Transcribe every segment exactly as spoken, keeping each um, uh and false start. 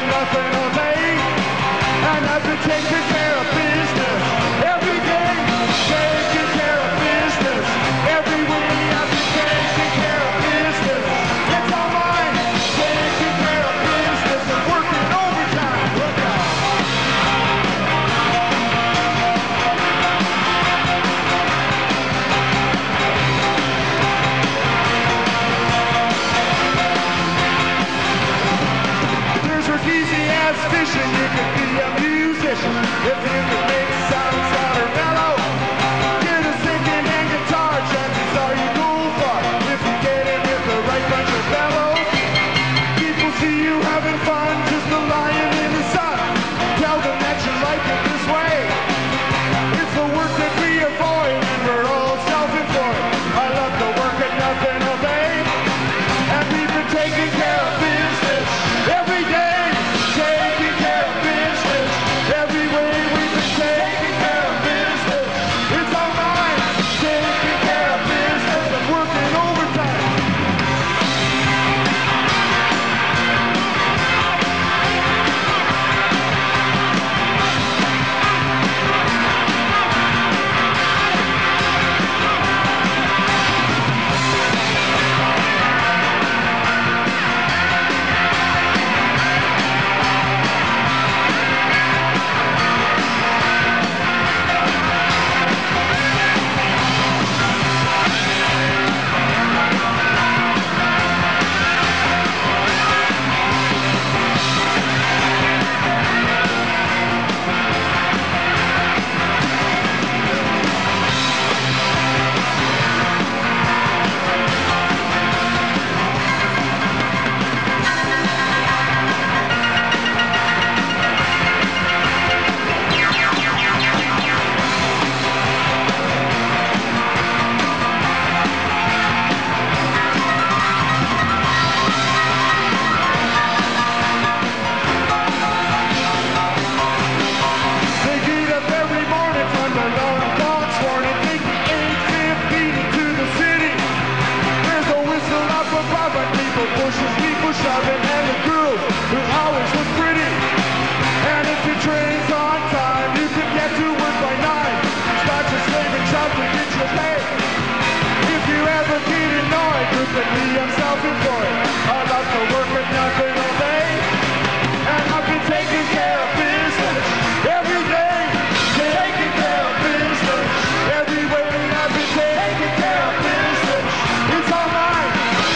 nothing all day. And I've been taking care of business every day. Taking care of business every week. I've been taking care of business. It's all mine. Taking care of business and working overtime. Look out. Easy as fishing, you can be a musician if you can make sound sound or mellow. Get a second hand guitar, chances are you go far if you get in with the right bunch of fellows. People see you having fun, just a lying in the sun. Tell them that you like it this way. It's the work that we avoid, and we're all self-employed. I love to work at nothing all day, and we've been taking care of business every day. Taking care of business every way we've been taking care of business. It's all mine. Taking care of business and working overtime. Pushes people shoving and the girls who always look pretty. And if your train's on time, you can get to work by nine. Start your slaving job to get your pay. If you ever get annoyed, look at me, I'm self-employed. I love to work at nothing all day, and I've been taking care of business every day. Taking care of business every way. I've been taking care of business. It's all mine.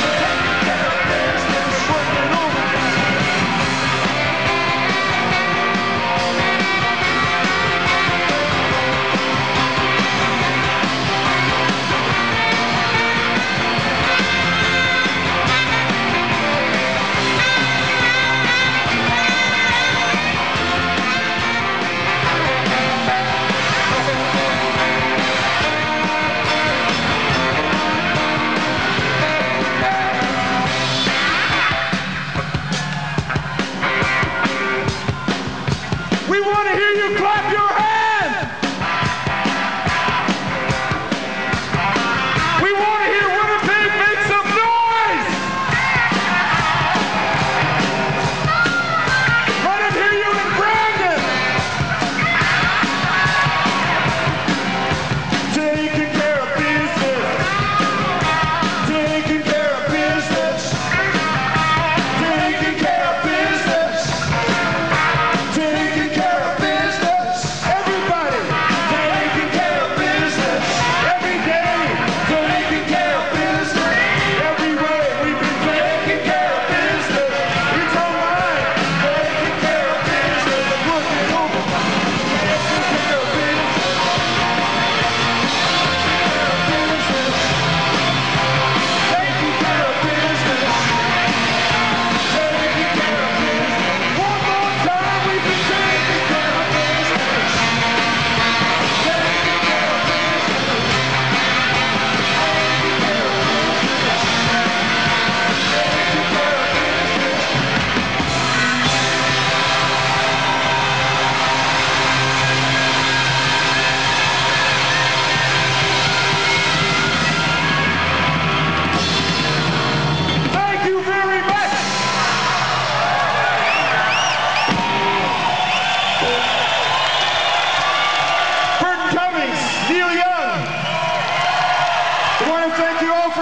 We want to hear you clap your hands. We want to hear Winnipeg make some noise. Let them hear you in Brandon. Taking care of business. Taking care of business. Taking care of business. Taking care of business.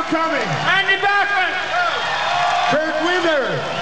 coming. Andy Bachman. Kurt Winther.